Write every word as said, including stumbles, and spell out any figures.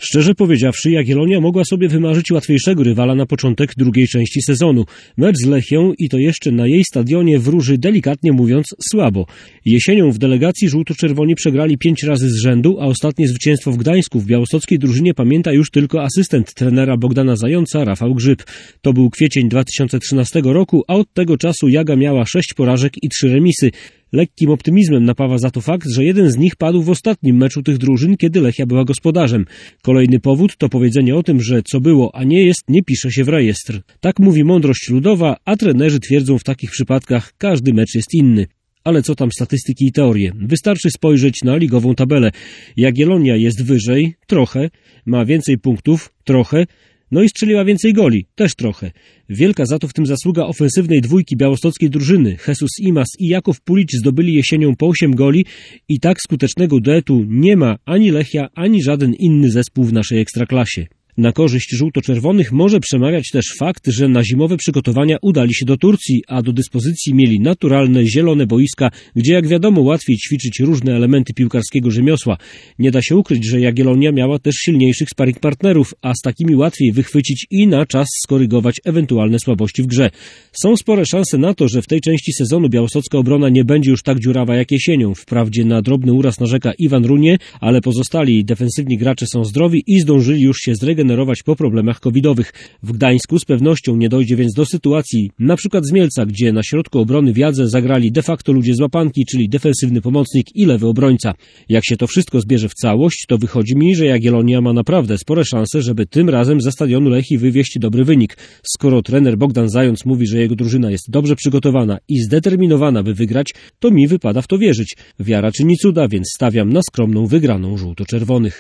Szczerze powiedziawszy, Jagiellonia mogła sobie wymarzyć łatwiejszego rywala na początek drugiej części sezonu. Mecz z Lechią i to jeszcze na jej stadionie wróży delikatnie mówiąc słabo. Jesienią w delegacji żółto-czerwoni przegrali pięć razy z rzędu, a ostatnie zwycięstwo w Gdańsku w białostockiej drużynie pamięta już tylko asystent trenera Bogdana Zająca, Rafał Grzyb. To był kwiecień dwa tysiące trzynastego roku, a od tego czasu Jaga miała sześć porażek i trzy remisy. Lekkim optymizmem napawa za to fakt, że jeden z nich padł w ostatnim meczu tych drużyn, kiedy Lechia była gospodarzem. Kolejny powód to powiedzenie o tym, że co było, a nie jest, nie pisze się w rejestr. Tak mówi mądrość ludowa, a trenerzy twierdzą w takich przypadkach, każdy mecz jest inny. Ale co tam statystyki i teorie? Wystarczy spojrzeć na ligową tabelę. Jagiellonia jest wyżej, trochę, ma więcej punktów, trochę, no i strzeliła więcej goli, też trochę. Wielka za to w tym zasługa ofensywnej dwójki białostockiej drużyny. Jesus Imas i Jakov Pulić zdobyli jesienią po osiem goli i tak skutecznego duetu nie ma ani Lechia, ani żaden inny zespół w naszej ekstraklasie. Na korzyść żółto-czerwonych może przemawiać też fakt, że na zimowe przygotowania udali się do Turcji, a do dyspozycji mieli naturalne, zielone boiska, gdzie jak wiadomo łatwiej ćwiczyć różne elementy piłkarskiego rzemiosła. Nie da się ukryć, że Jagiellonia miała też silniejszych sparring partnerów, a z takimi łatwiej wychwycić i na czas skorygować ewentualne słabości w grze. Są spore szanse na to, że w tej części sezonu białostocka obrona nie będzie już tak dziurawa jak jesienią. Wprawdzie na drobny uraz narzeka Iwan Runie, ale pozostali defensywni gracze są zdrowi i zdążyli już się zregenerować po problemach covidowych. W Gdańsku z pewnością nie dojdzie więc do sytuacji, na przykład z Mielca, gdzie na środku obrony w Jadze zagrali de facto ludzie z łapanki, czyli defensywny pomocnik i lewy obrońca. Jak się to wszystko zbierze w całość, to wychodzi mi, że Jagiellonia ma naprawdę spore szanse, żeby tym razem ze stadionu Lechii wywieźć dobry wynik. Skoro trener Bogdan Zając mówi, że jego drużyna jest dobrze przygotowana i zdeterminowana, by wygrać, to mi wypada w to wierzyć. Wiara czyni cuda, więc stawiam na skromną wygraną żółto-czerwonych.